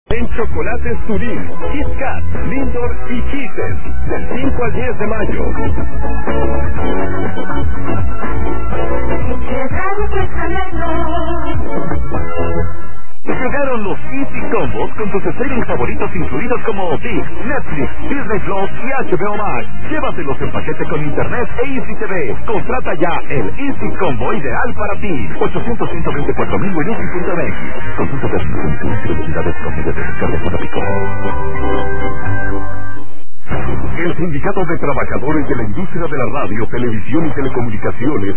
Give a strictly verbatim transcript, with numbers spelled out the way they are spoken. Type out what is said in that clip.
En Chocolates Turín, Kit Kat, Lindor y Kisses, del cinco al diez de mayo. Llegaron los Easy Combos con tus streaming favoritos incluidos como ViX, Netflix, Disney Plus y H B O Max. Llévatelos en paquete con internet e Easy T V. Contrata ya el Easy Combo ideal para ti. ochocientos, ciento veinticuatro mil en Easy punto m x. Consulta términos y velocidades con medidas de descarga con Apico. El Sindicato de Trabajadores de la Industria de la Radio, Televisión y Telecomunicaciones